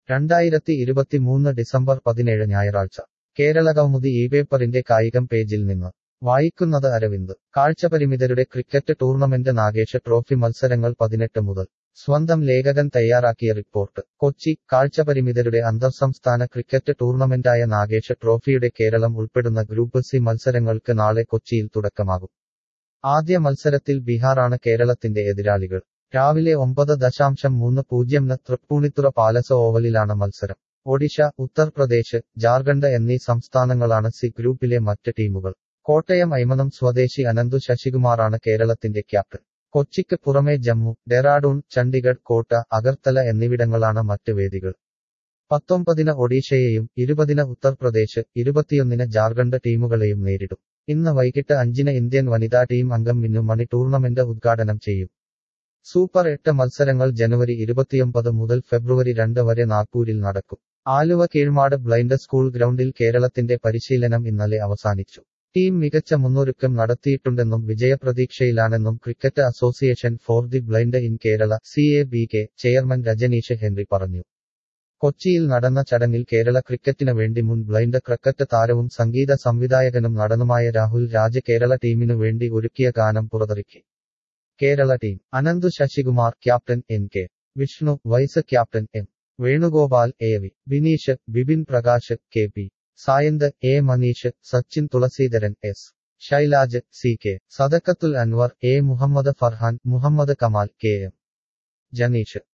2023 December 17 ഞായറാഴ്ച കേരളകൗമുദി പേപ്പറിന്റെ കായികം പേജിൽ നിന്ന് വായിക്കുന്നത് അരവിന്ദ്. കാഴ്ചപരിമിതരുടെ ക്രിക്കറ്റ് ടൂർണമെന്റ് നാഗേഷ് ട്രോഫി മത്സരങ്ങൾ 18 മുതൽ. സ്വന്തം ലേഖകൻ തയ്യാറാക്കിയ റിപ്പോർട്ട്. കൊച്ചി. കാഴ്ചപരിമിതരുടെ അന്തർസംസ്ഥാന ക്രിക്കറ്റ് ടൂർണമെന്റായ നാഗേഷ് ട്രോഫിയുടെ കേരളം ഉൾപ്പെടുന്ന ഗ്രൂപ്പ് സി മത്സരങ്ങൾക്ക് നാളെ കൊച്ചിയിൽ തുടക്കമാകും. ആദ്യ മത്സരത്തിൽ ബീഹാറാണ് കേരളത്തിന്റെ എതിരാളികൾ. രാവിലെ 9:30 തൃപ്പൂണിത്തുറ പാലസ് ഓവലിലാണ് മത്സരം. ഒഡീഷ, ഉത്തർപ്രദേശ്, ജാർഖണ്ഡ് എന്നീ സംസ്ഥാനങ്ങളാണ് സി ഗ്രൂപ്പിലെ മറ്റ് ടീമുകൾ. കോട്ടയം ഐമനം സ്വദേശി അനന്തു ശശികുമാറാണ് കേരളത്തിന്റെ ക്യാപ്റ്റൻ. കൊച്ചിക്ക് പുറമെ ജമ്മു, ഡെറാഡൂൺ, ചണ്ഡിഗഡ്, കോട്ട, അഗർത്തല എന്നിവിടങ്ങളാണ് മറ്റ് വേദികൾ. 19-ന് ഒഡീഷയെയും 20-ന് ഉത്തർപ്രദേശ്, 21-ന് ജാർഖണ്ഡ് ടീമുകളെയും നേരിടും. ഇന്ന് വൈകിട്ട് 5-ന് ഇന്ത്യൻ വനിതാ ടീം അംഗം മിന്നു മണി ടൂർണമെന്റ് ഉദ്ഘാടനം ചെയ്യും. സൂപ്പർ 8 മത്സരങ്ങൾ ജനുവരി 29 മുതൽ ഫെബ്രുവരി 2 വരെ നാഗ്പൂരിൽ നടക്കും. ആലുവ കീഴ്മാട് ബ്ലൈൻഡ് സ്കൂൾ ഗ്രൗണ്ടിൽ കേരളത്തിന്റെ പരിശീലനം ഇന്നലെ അവസാനിച്ചു. ടീം മികച്ച മുന്നൊരുക്കം നടത്തിയിട്ടുണ്ടെന്നും വിജയപ്രതീക്ഷയിലാണെന്നും cricket association for the blind in Kerala (CABK) chairman Rajneesh Henry പറഞ്ഞു. കൊച്ചിയിൽ നടന്ന ചടങ്ങിൽ കേരള ക്രിക്കറ്റിന് വേണ്ടി മുൻ ബ്ലൈൻഡ് ക്രിക്കറ്റ് താരവും സംഗീത സംവിധായകനും നടനുമായ രാഹുൽ രാജ് കേരള ടീമിനു വേണ്ടി ഒരുക്കിയ ഗാനം പുറത്തിറക്കി. Kerala team. Ananthu Sasikumar captain, NK Vishnu vice captain, M Venugopal, AV Bineesh, Bipin Prakash, KP Sayanth, A Maneesh, Sachin Thulaseedharan, S Shailaj, CK Sadakkathul Anwar, A Muhammad Farhan, Muhammad Kamal, KM Janeesh.